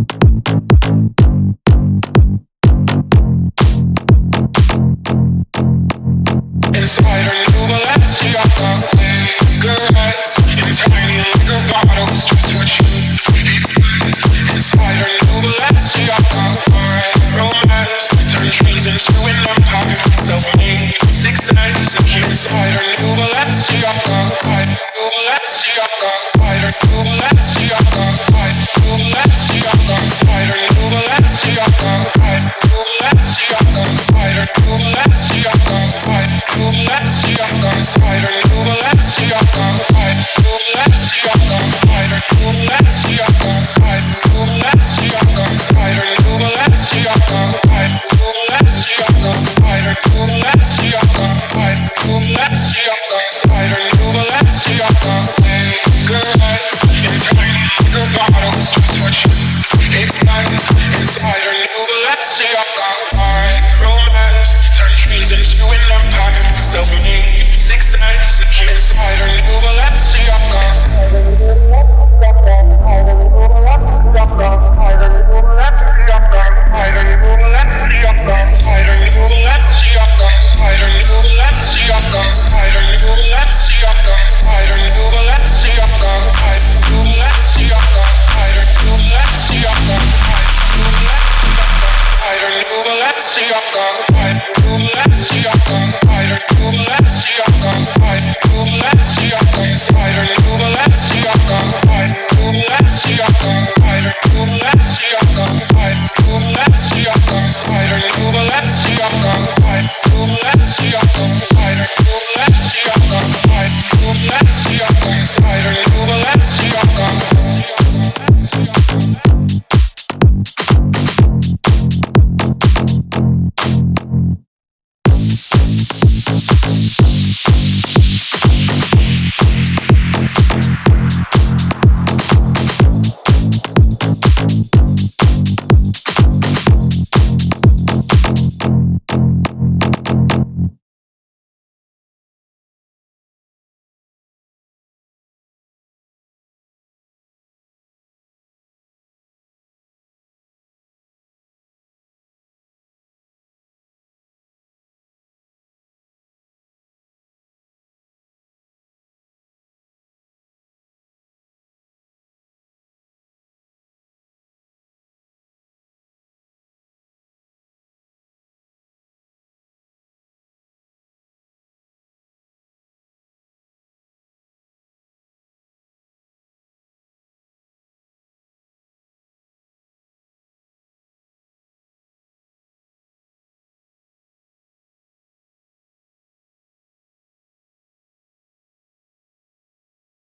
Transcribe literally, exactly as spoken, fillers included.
Inside her new Balenciaga cigarettes in tiny liquor bottles, just what you expect. Inside her new Balenciaga white romance, turn dreams into an empire, self-made success. Inside her new Balenciaga white, new Balenciaga white, her new Balenciaga white, new Balenciaga, inside her new Balenciaga white, new Balenciaga white, her new Balenciaga white, new Balenciaga, inside her new Balenciaga white, new Balenciaga white, her new Balenciaga white, new Balenciaga, inside her new Balenciaga white, new Balenciaga white, her new Balenciaga white, new Balenciaga, inside her new Balenciaga cigarettes in tiny liquor bottles, just what you expect. Inside her new Balenciaga white romance, turn dreams into an empire, self-made success. Inside her new Balenciaga. Balenciaga,